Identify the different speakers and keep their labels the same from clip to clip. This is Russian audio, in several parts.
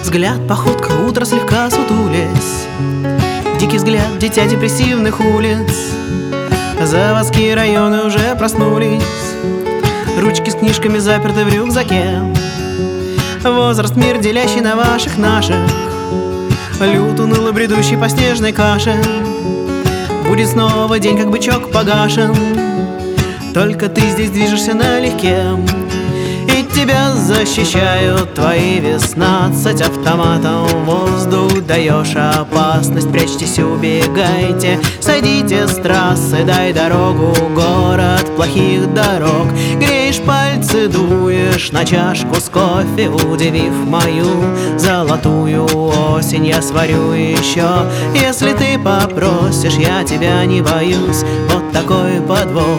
Speaker 1: взгляд, походка, утро слегка сутулясь, дикий взгляд, дитя депрессивных улиц. Заводские районы уже проснулись, ручки с книжками заперты в рюкзаке. Возраст, мир, делящий на ваших, наших, лют уныло бредущий по снежной каше. Будет снова день, как бычок погашен, только ты здесь движешься налегке. И тебя защищают твои 16 автоматом. Воздух даешь опасность, прячьтесь, убегайте. Сойдите с трассы, дай дорогу, город плохих дорог. Греешь пальцы, дуешь на чашку с кофе, удивив мою золотую осень. Я сварю еще, если ты попросишь, я тебя не боюсь. Вот такой подвох.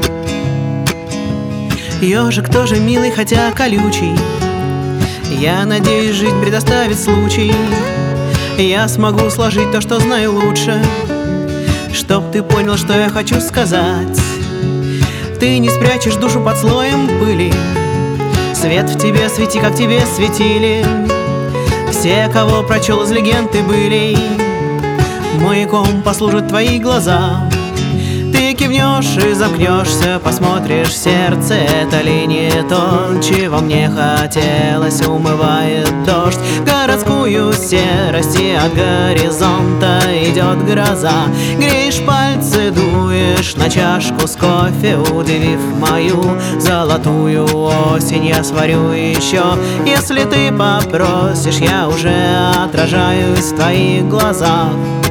Speaker 1: Ёжик тоже милый, хотя колючий. Я надеюсь, жизнь предоставит случай. Я смогу сложить то, что знаю лучше, чтоб ты понял, что я хочу сказать. Ты не спрячешь душу под слоем пыли. Свет в тебе свети, как тебе светили все, кого прочел из легенд и былей. Маяком послужат твои глаза. Ты кивнешь и замкнешься, посмотришь в сердце. Это ли не то, чего мне хотелось? Умывает дождь городскую серость, и от горизонта идет гроза. Греешь пальцы, дуешь на чашку с кофе, удивив мою золотую осень. Я сварю еще, если ты попросишь, я уже отражаюсь в твоих глазах.